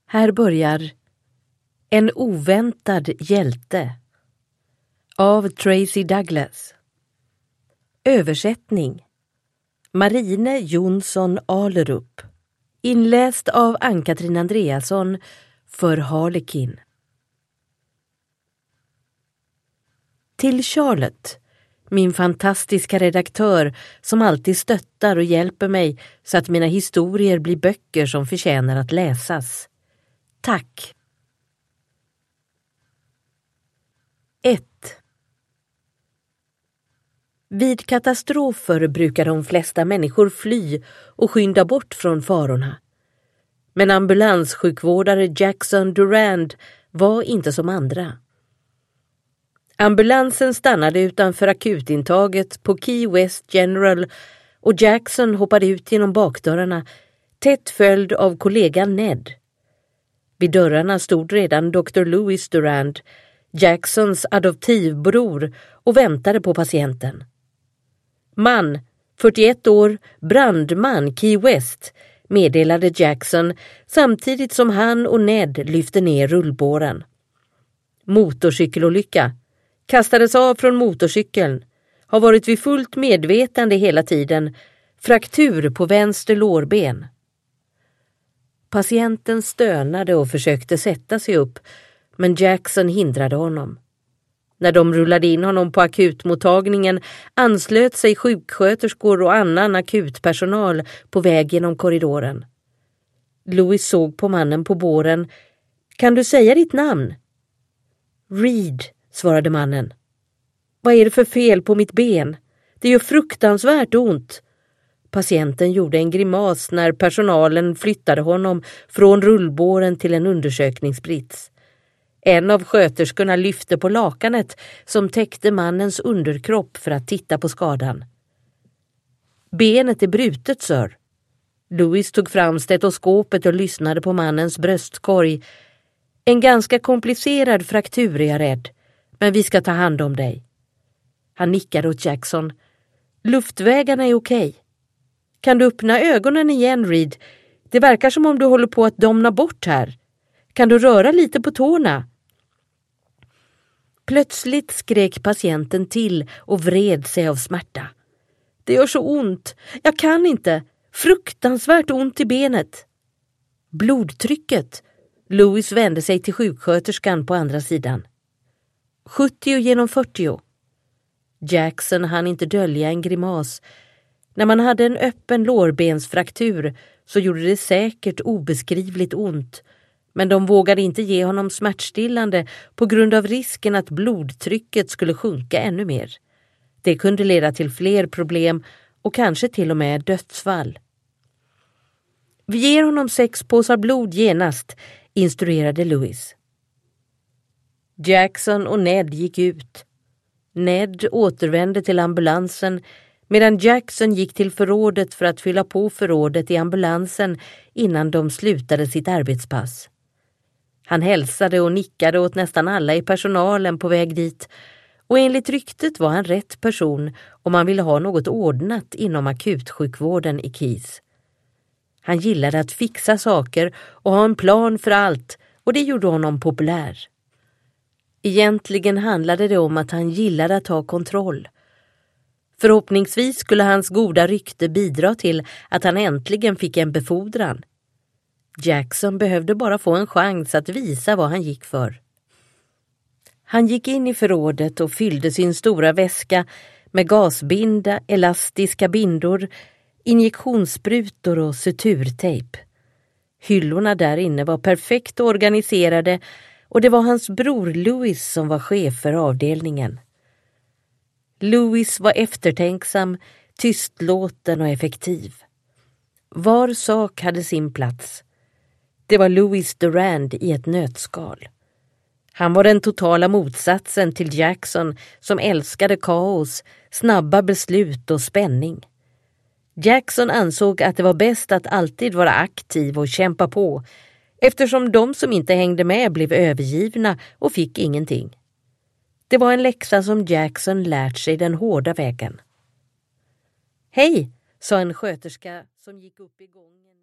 Här börjar En oväntad hjälte av Tracy Douglas. Översättning Marine Jonsson Alerup. Inläst av Ann-Katrin Andreasson för Harlekin. Till Charlotte, min fantastiska redaktör som alltid stöttar och hjälper mig så att mina historier blir böcker som förtjänar att läsas. Tack! 1. Vid katastrofer brukar de flesta människor fly och skynda bort från farorna. Men ambulanssjukvårdare Jackson Durand var inte som andra. Ambulansen stannade utanför akutintaget på Key West General och Jackson hoppade ut genom bakdörrarna, tätt följd av kollegan Ned. Vid dörrarna stod redan Dr. Louis Durand, Jacksons adoptivbror, och väntade på patienten. Man, 41 år, brandman Key West, meddelade Jackson samtidigt som han och Ned lyfte ner rullbåren. Motorcykelolycka. Kastades av från motorcykeln. Har varit vid fullt medvetande hela tiden. Fraktur på vänster lårben. Patienten stönade och försökte sätta sig upp, men Jackson hindrade honom. När de rullade in honom på akutmottagningen anslöt sig sjuksköterskor och annan akutpersonal på väg genom korridoren. Louis såg på mannen på båren. Kan du säga ditt namn? Reed, svarade mannen. Vad är det för fel på mitt ben? Det gör fruktansvärt ont. Patienten gjorde en grimas när personalen flyttade honom från rullbåren till en undersökningsbrits. En av sköterskorna lyfte på lakanet som täckte mannens underkropp för att titta på skadan. Benet är brutet, sir. Louis tog fram stetoskopet och lyssnade på mannens bröstkorg. En ganska komplicerad fraktur är jag rädd, men vi ska ta hand om dig. Han nickade åt Jackson. Luftvägarna är okej. Kan du öppna ögonen igen, Reed? Det verkar som om du håller på att domna bort här. Kan du röra lite på tårna? Plötsligt skrek patienten till och vred sig av smärta. Det gör så ont. Jag kan inte. Fruktansvärt ont i benet. Blodtrycket. Louis vände sig till sjuksköterskan på andra sidan. 70 genom 40. Jackson hann inte dölja en grimas. När man hade en öppen lårbensfraktur så gjorde det säkert obeskrivligt ont. Men de vågade inte ge honom smärtstillande på grund av risken att blodtrycket skulle sjunka ännu mer. Det kunde leda till fler problem och kanske till och med dödsfall. Vi ger honom 6 påsar blod genast, instruerade Louis. Jackson och Ned gick ut. Ned återvände till ambulansen medan Jackson gick till förrådet för att fylla på förrådet i ambulansen innan de slutade sitt arbetspass. Han hälsade och nickade åt nästan alla i personalen på väg dit, och enligt ryktet var han rätt person om man ville ha något ordnat inom akutsjukvården i Keys. Han gillade att fixa saker och ha en plan för allt, och det gjorde honom populär. Egentligen handlade det om att han gillade att ha kontroll. Förhoppningsvis skulle hans goda rykte bidra till att han äntligen fick en befordran. Jackson behövde bara få en chans att visa vad han gick för. Han gick in i förrådet och fyllde sin stora väska med gasbinda, elastiska bindor, injektionssprutor och suturtejp. Hyllorna där inne var perfekt organiserade och det var hans bror Louis som var chef för avdelningen. Louis var eftertänksam, tystlåten och effektiv. Var sak hade sin plats. Det var Louis Durand i ett nötskal. Han var den totala motsatsen till Jackson som älskade kaos, snabba beslut och spänning. Jackson ansåg att det var bäst att alltid vara aktiv och kämpa på, eftersom de som inte hängde med blev övergivna och fick ingenting. Det var en läxa som Jackson lärt sig den hårda vägen. Hej, sa en sköterska som gick upp i gången.